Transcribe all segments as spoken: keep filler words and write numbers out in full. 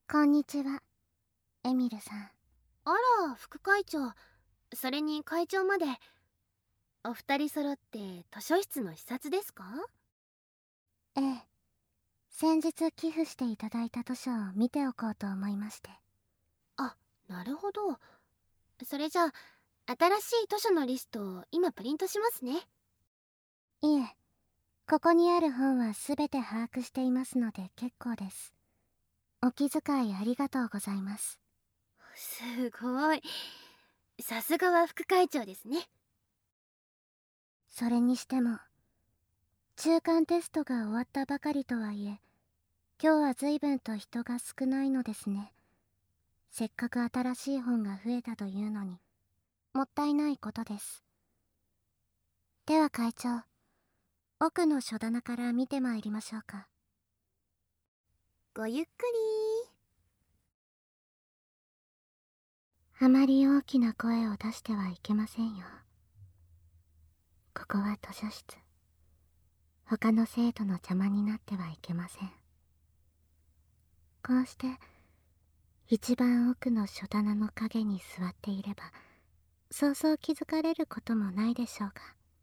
こんにちは、エミルさん。 あら、副会長。それに会長まで。お二人揃って図書室の視察ですか？ ええ。先日寄付していただいた図書を見ておこうと思いまして。 あ、なるほど。それじゃあ、新しい図書のリストを今プリントしますね。 いえ、ここにある本はすべて把握していますので結構です。お気遣いありがとうございます。 すごい。さすがは副会長ですね。 それにしても、中間テストが終わったばかりとはいえ、今日は随分と人が少ないのですね。せっかく新しい本が増えたというのに、もったいないことです。では会長、奥の書棚から見てまいりましょうか。 ごゆっくり。 あまり大きな声を出してはいけませんよ。ここは図書室。他の生徒の邪魔になってはいけません。こうして一番奥の書棚の陰に座っていれば、そうそう気づかれることもないでしょうが。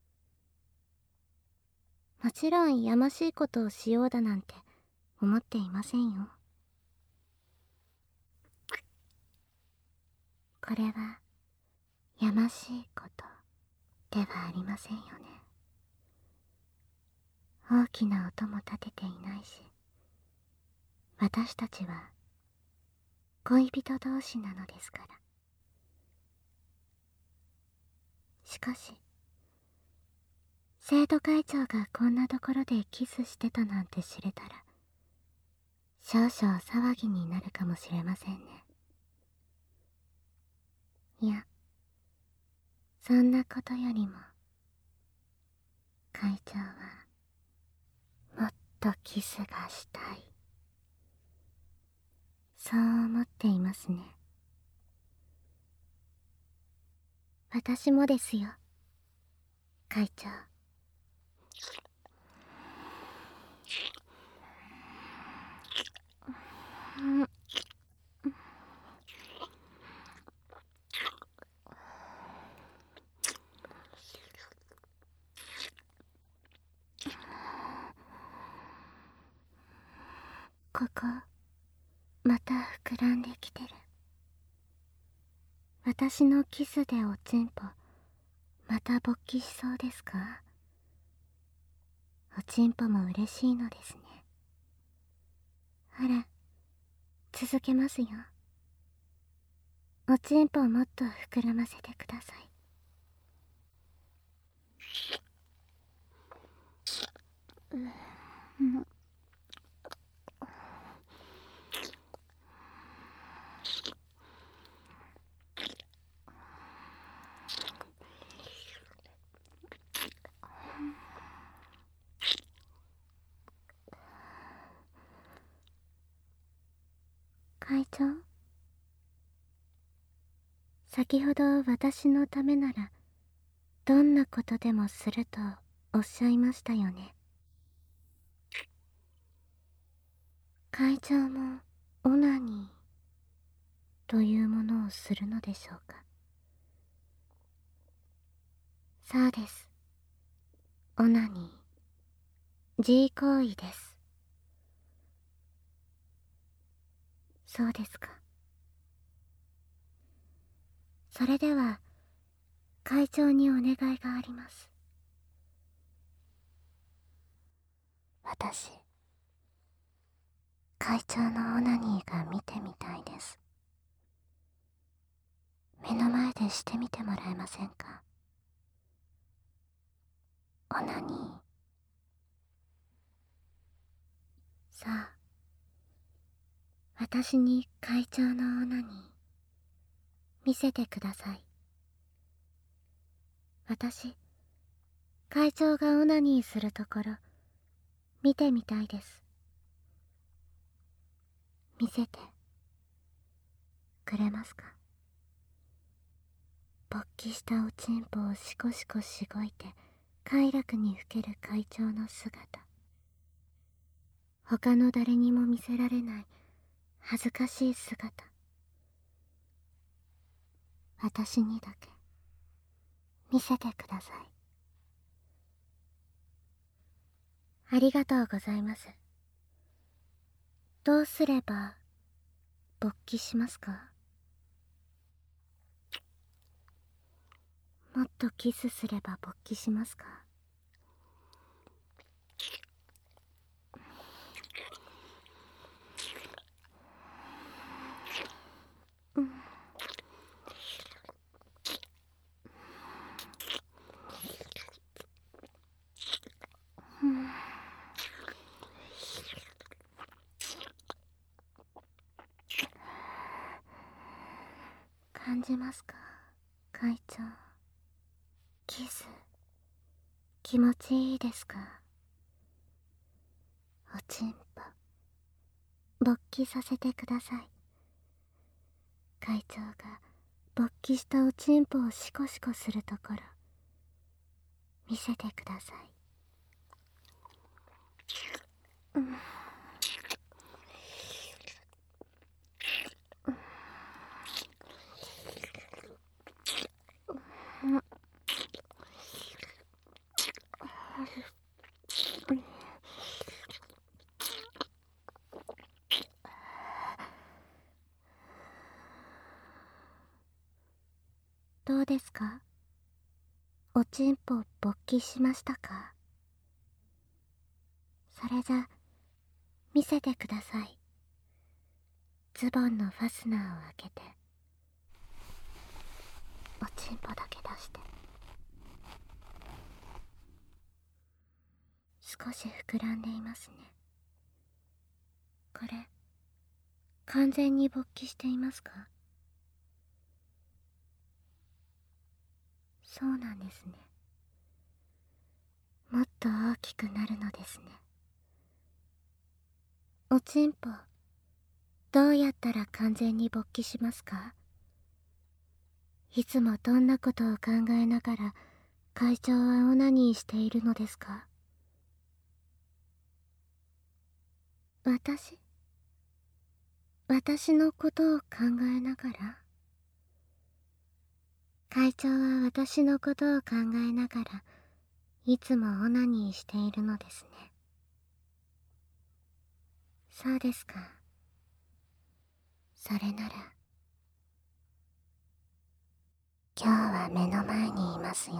もちろんやましいことをしようだなんて思っていませんよ。これはやましいことではありませんよね。大きな音も立てていないし、私たちは恋人同士なのですから。しかし、生徒会長がこんなところでキスしてたなんて知れたら、少々騒ぎになるかもしれませんね。いや、そんなことよりも、会長は、もっとキスがしたい。そう思っていますね。私もですよ、会長。うん。ここ、また膨らんできてる。私のキスでおちんぽ、また勃起しそうですか？おちんぽも嬉しいのですね。ほら、続けますよ。おちんぽをもっと膨らませてください。うん、会長、先ほど私のためならどんなことでもするとおっしゃいましたよね。会長もオナニーというものをするのでしょうか？そうです。オナニー、G 行為です。そうですか。それでは会長にお願いがあります。私、会長のオナニーが見てみたいです。目の前でしてみてもらえませんか？オナニー。さあ、私に会長のオナニー見せてください。私、会長がオナニーするところ見てみたいです。見せてくれますか？勃起したおちんぽをシコシコしごいて快楽にふける会長の姿、他の誰にも見せられない恥ずかしい姿、私にだけ見せてください。ありがとうございます。どうすれば勃起しますか？もっとキスすれば勃起しますか？うん。うん、感じますか、会長。キス気持ちいいですか？おちんぽ勃起させてください。会長が勃起したおちんぽをシコシコするところ見せてください。うん、うん、どうですか？おちんぽ勃起しましたか？それじゃ見せてください。ズボンのファスナーを開けておちんぽだけ出して。少し膨らんでいますね。これ完全に勃起していますか？そうなんですね。もっと大きくなるのですね。おちんぽどうやったら完全に勃起しますか？いつもどんなことを考えながら会長はオナニーしているのですか？私私のことを考えながら？会長は私のことを考えながらいつもオナニーしているのですね。そうですか。それなら今日は目の前にいますよ。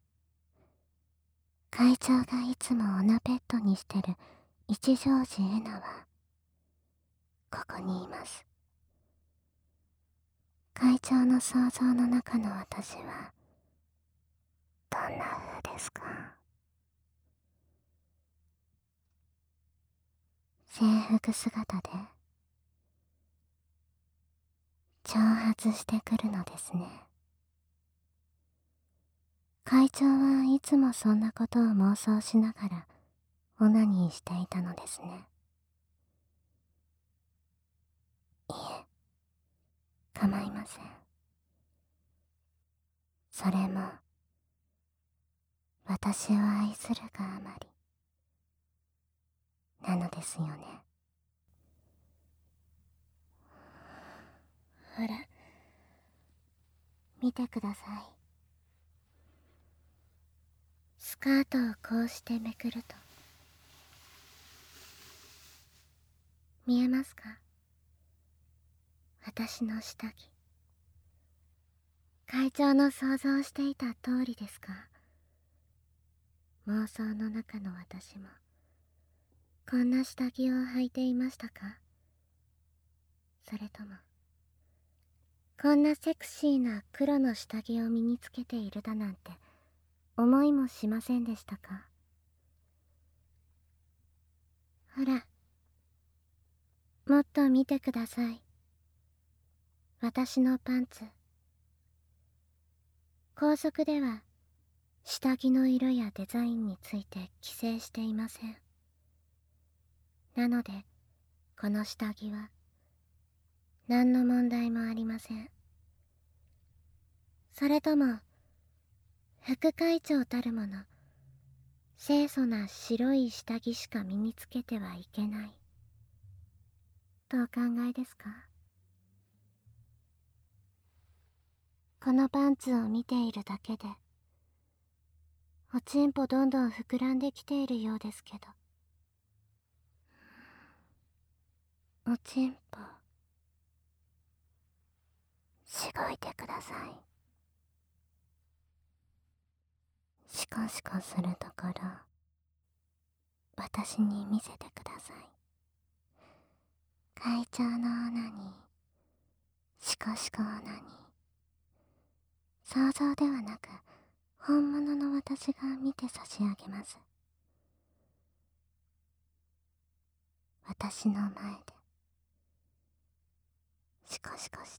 会長がいつもオナペットにしてる一条寺エナはここにいます。会長の想像の中の私はどんな風ですか？制服姿で挑発してくるのですね。会長はいつもそんなことを妄想しながらオナニーしていたのですね。いえ、構いません。それも私を愛するがあまりなのですよね。ほら、見てください。スカートをこうしてめくると見えますか？私の下着。会長の想像していた通りですか？妄想の中の私もこんな下着を履いていましたか？それともこんなセクシーな黒の下着を身につけているだなんて思いもしませんでしたか？ほら、もっと見てください。私のパンツ。校則では下着の色やデザインについて規制していません。なのでこの下着は何の問題もありません。それとも副会長たるもの清楚な白い下着しか身につけてはいけないとお考えですか？このパンツを見ているだけでおちんぽどんどん膨らんできているようですけど、おちんぽしごいてください。シコシコするところ私に見せてください。会長のオナにシコシコオナに、想像ではなく本物の私が見て差し上げます。私の前でシコシコして、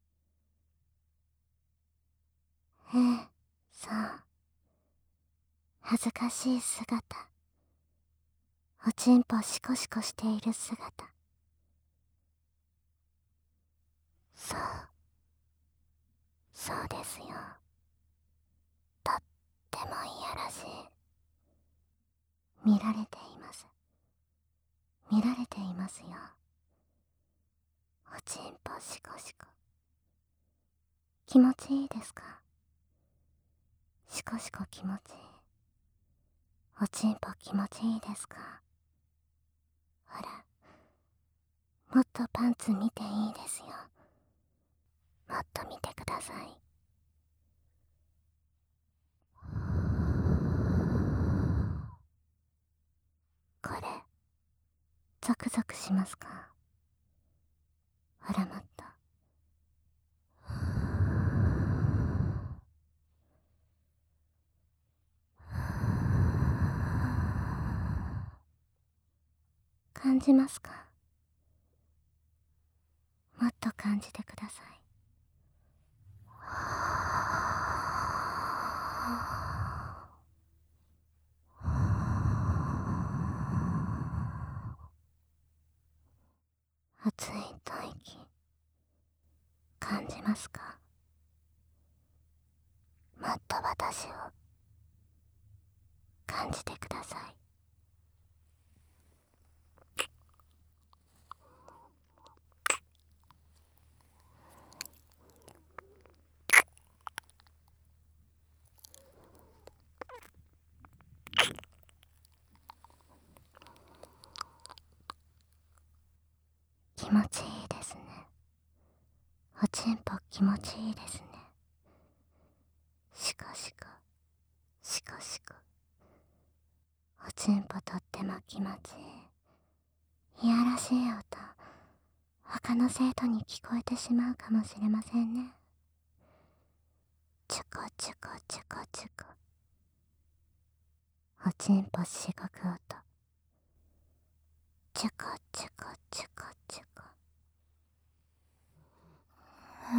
ええ、そう、恥ずかしい姿、おちんぽシコシコしている姿、そうそうですよ。とってもいやらしい。見られています。見られていますよ。おちんぽシコシコ。気持ちいいですか？シコシコ気持ちいい。おちんぽ気持ちいいですか？ほら、もっとパンツ見ていいですよ。もっと見てください。これゾクゾクしますか？ほら、もっと。感じますか？もっと感じてください。熱い吐息感じますか？もっと私を感じてください。気持ちいいですね。おちんぽ気持ちいいですね。シコシコシコシコ、おちんぽとっても気持ちいい。いやらしい音、他の生徒に聞こえてしまうかもしれませんね。チュコチュコチュコチュコ、おちんぽしごく音、チュコチュコチュコチュコ。ふ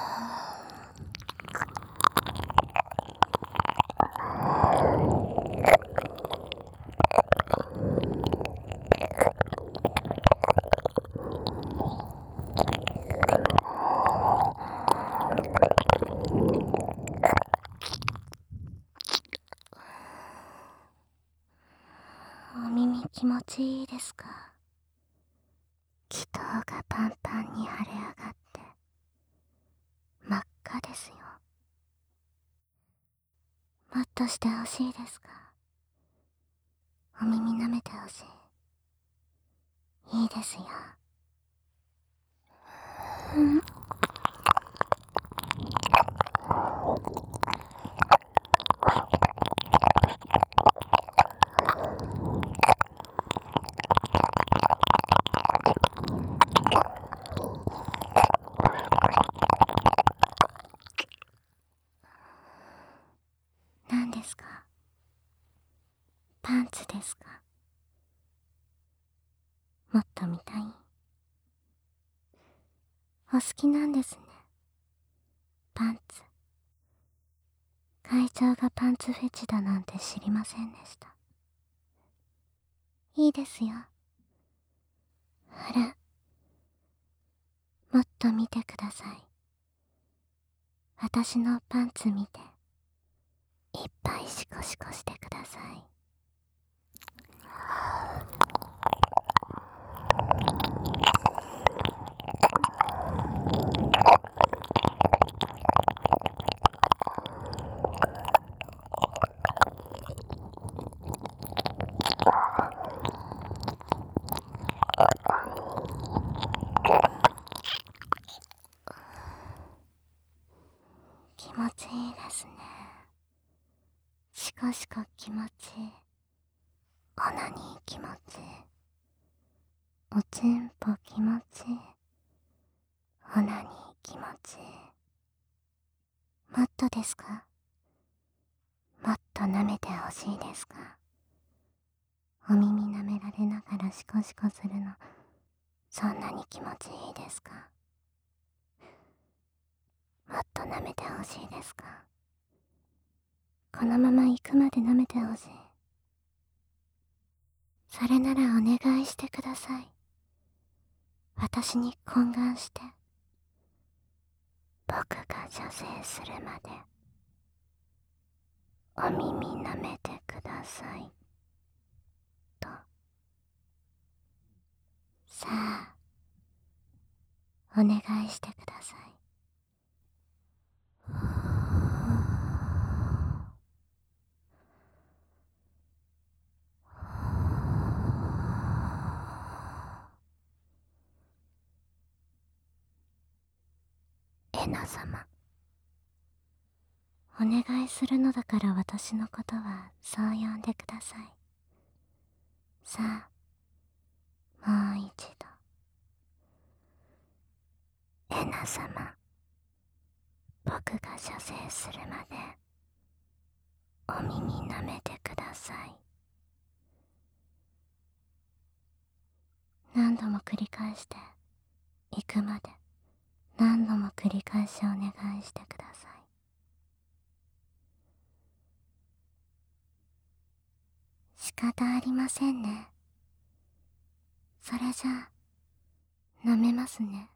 お耳気持ちいいですか？気筒がパンパンに腫れ上がって真っ赤ですよ。もっとしてほしいですか？お耳舐めてほしい。いいですよ。うん何ですか？パンツですか？もっと見たい？お好きなんですね、パンツ。会長がパンツフェチだなんて知りませんでした。いいですよ。ほら、もっと見てください。私のパンツ見ていっぱいシコシコしてください。 おちんぽ気持ちいい。オナニー気持ちいい。もっとですか？もっと舐めてほしいですか？お耳舐められながらシコシコするの、そんなに気持ちいいですか？もっと舐めてほしいですか？このまま行くまで舐めてほしい。それならお願いしてください。私に懇願して、僕が射精するまでお耳舐めてくださいと。さあ、お願いしてください。エナ様、お願いするのだから私のことはそう呼んでください。さあ、もう一度。エナ様、僕が射精するまでお耳舐めてください。何度も繰り返して、行くまで何度も繰り返しお願いしてください。仕方ありませんね。それじゃあ、舐めますね。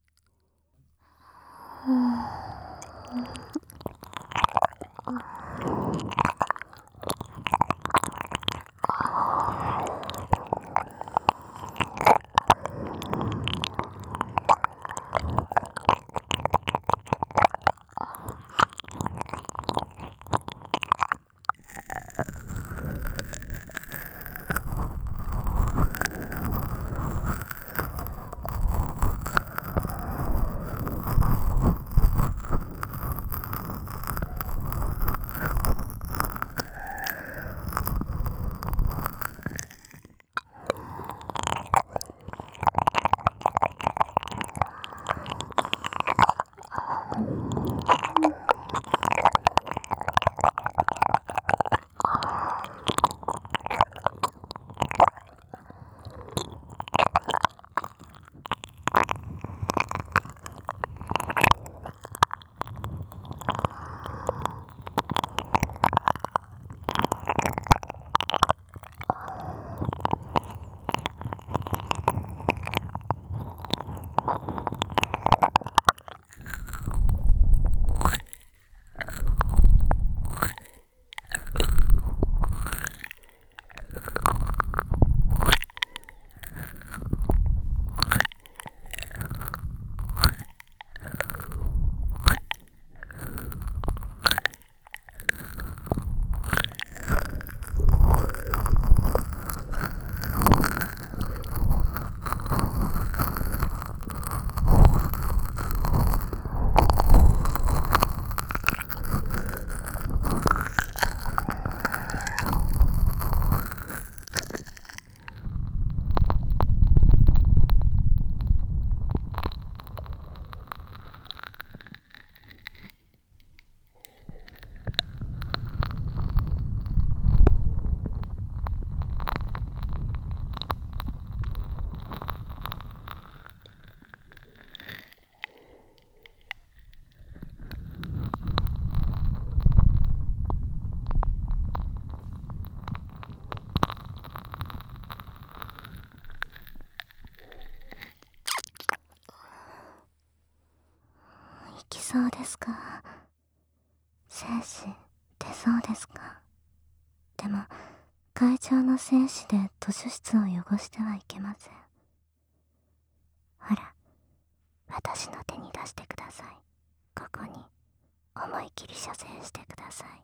行きそうですか？精子出そうですか？でも会長の精子で図書室を汚してはいけません。ほら、私の手に出してください。ここに思い切り射精してください。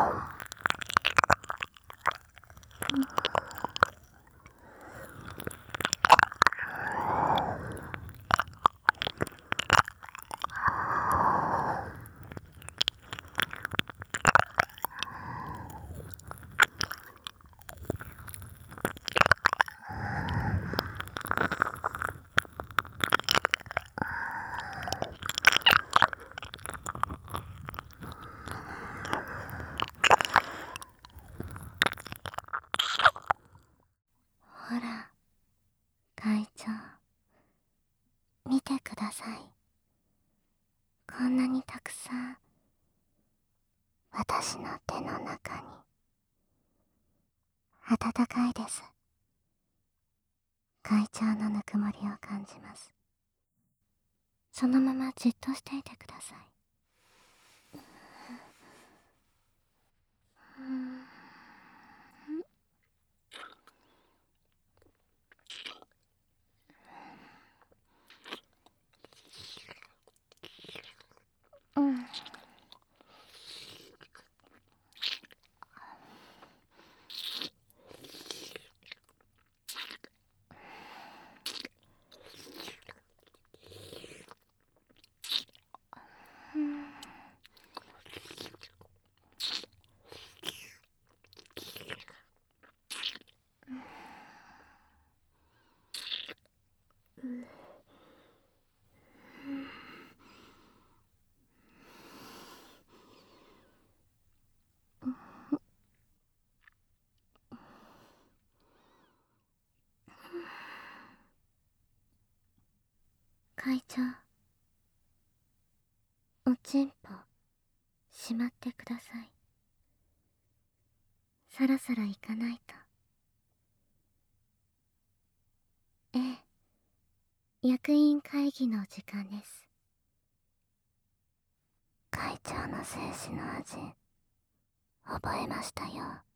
ほら、会長、見てください。こんなにたくさん、私の手の中に。暖かいです。会長のぬくもりを感じます。そのままじっとしていてください。うん。会長、おちんぽしまってください。そろそろ行かないと。ええ、役員会議の時間です。会長の精子の味覚えましたよ。